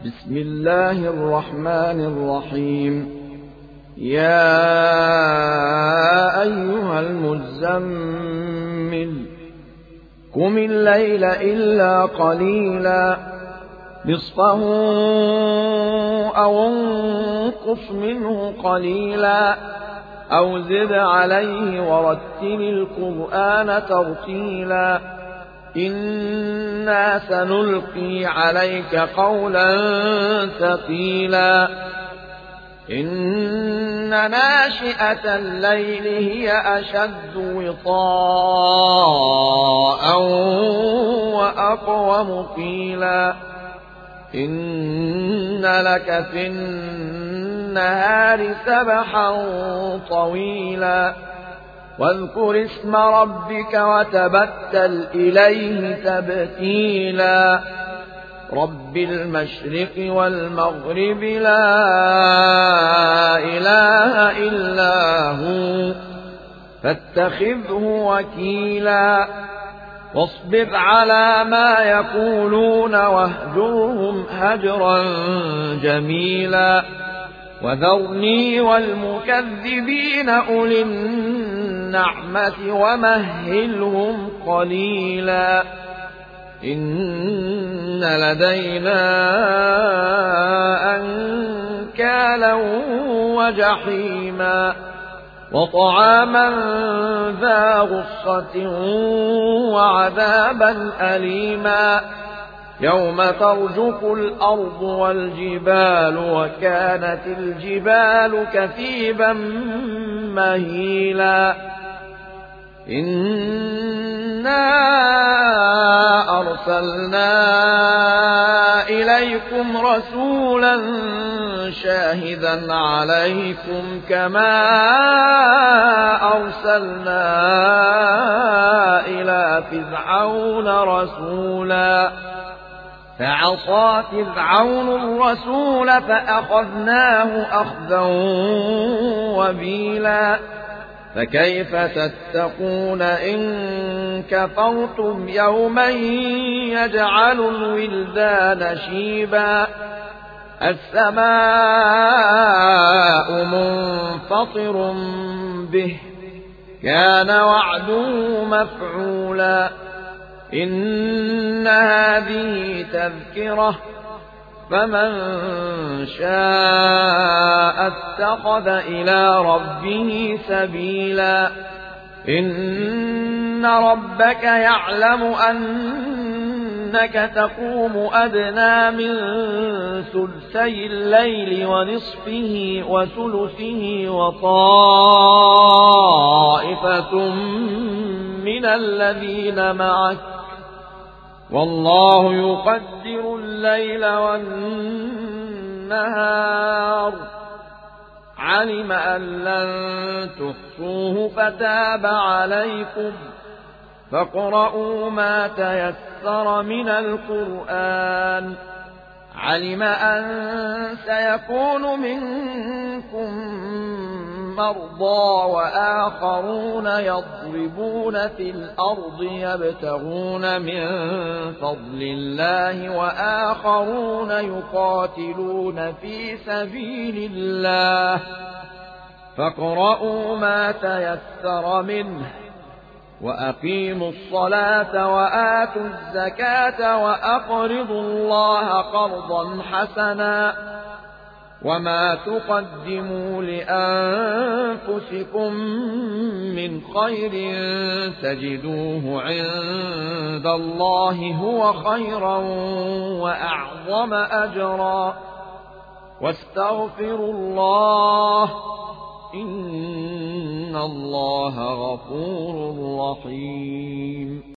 بسم الله الرحمن الرحيم. يا أيها المزمل قم الليل إلا قليلا نصفه أو انقص منه قليلا أو زد عليه ورتل القرآن ترتيلا إنا سنلقي عليك قولا ثقيلا إن ناشئة الليل هي أشد وطاء وأقوم قيلا إن لك في النهار سبحا طويلا واذكر اسم ربك وتبتل إليه تبتيلا رب المشرق والمغرب لا إله إلا هو فاتخذه وكيلا واصبر على ما يقولون واهجرهم هجرا جميلا وذرني والمكذبين أولي النعمة ومهلهم قليلا إن لدينا أنكالا وجحيما وطعاما ذا غصة وعذابا أليما يوم ترجف الأرض والجبال وكانت الجبال كثيبا مهيلا إنا أرسلنا إليكم رسولا شاهدا عليكم كما أرسلنا إلى فرعون رسولا فعصى فرعون الرسول فأخذناه أخذا وبيلا فكيف تتقون إن كفرتم يوما يجعل الولدان شيبا السماء منفطر به كان وعده مفعولا إن هذه تذكرة فمن شاء اتخذ إلى ربه سبيلا إن ربك يعلم أنك تقوم أدنى من ثلثي الليل ونصفه وثلثه وطائفة من الذين معك والله يقدر الليل والنهار علم أن لن تحصوه فتاب عليكم فاقرؤوا ما تيسر من القرآن علم أن سيكون منكم مرضى وآخرون يضربون في الأرض يبتغون من فضل الله وآخرون يقاتلون في سبيل الله فاقرؤوا ما تيسر منه وأقيموا الصلاة وآتوا الزكاة وأقرضوا الله قرضا حسنا وما تقدموا لأنفسكم من خير تجدوه عند الله هو خيرا وأعظم أجرا واستغفروا الله إن الله غفور رحيم